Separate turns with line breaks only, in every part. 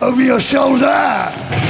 over your shoulder.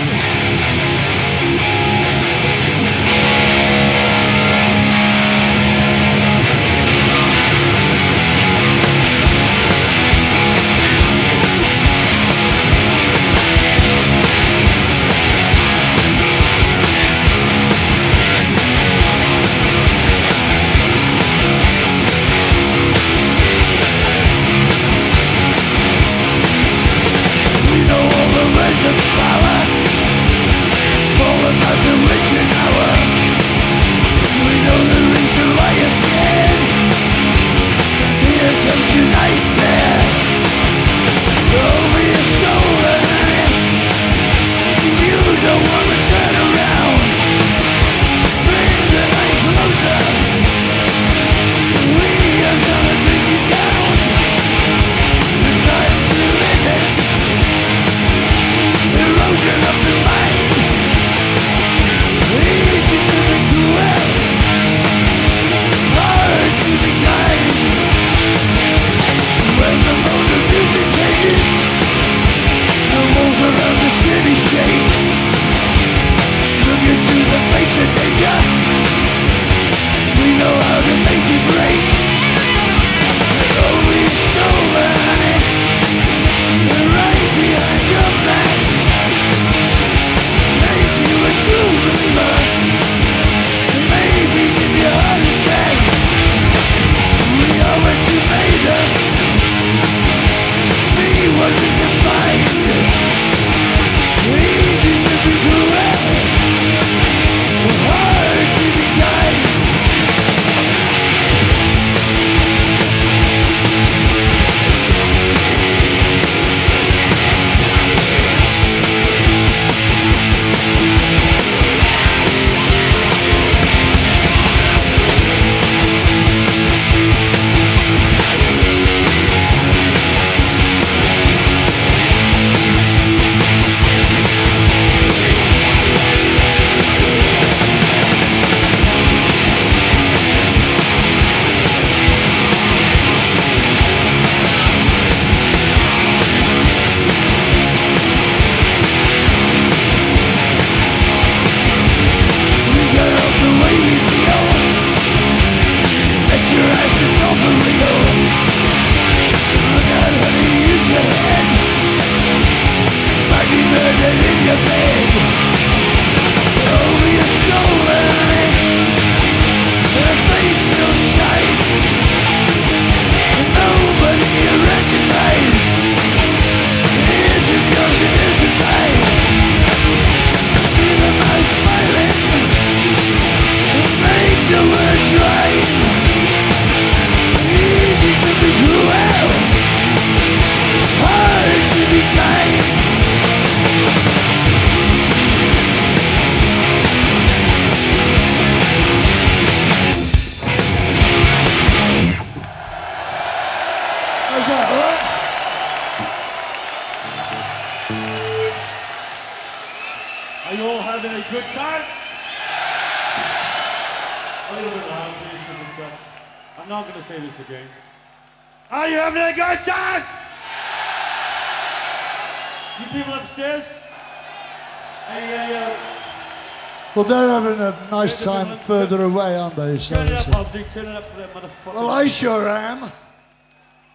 Are you all having a good time? A little bit loud, please. I'm not going to say this again. Are you having a good time? You people upstairs?
Well, they're having a nice time further away, aren't they?
Turn it up, Ozzy. Turn it up for that motherfucker.
Well, I sure am.